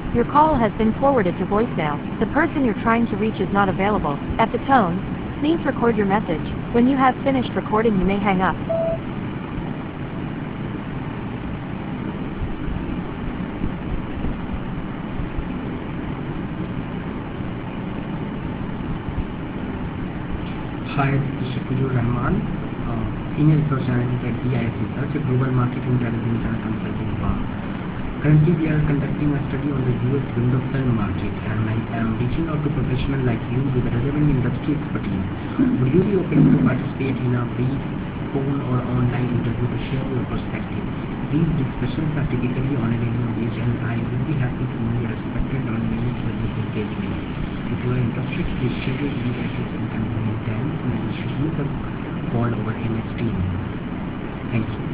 Your call has been forwarded to voicemail. The person you're trying to reach is not available. At the tone, please record your message. When you have finished recording, you may hang up. Hi, this is Shakirur Rahman, Senior Resource Analyst at BIS Research, a global market intelligence and consulting firm. Currently, we are conducting a study on the US window film market, and I am reaching out to professionals like you with relevant industry expertise. Would you be open to participate in a brief phone or online interview to share your perspective? These discussions are typically honorary based, and I would be happy to know your expected earnings for this engagement. If you are interested, please share your email address and convenient times, and I will schedule the call over MS Teams. Thank you.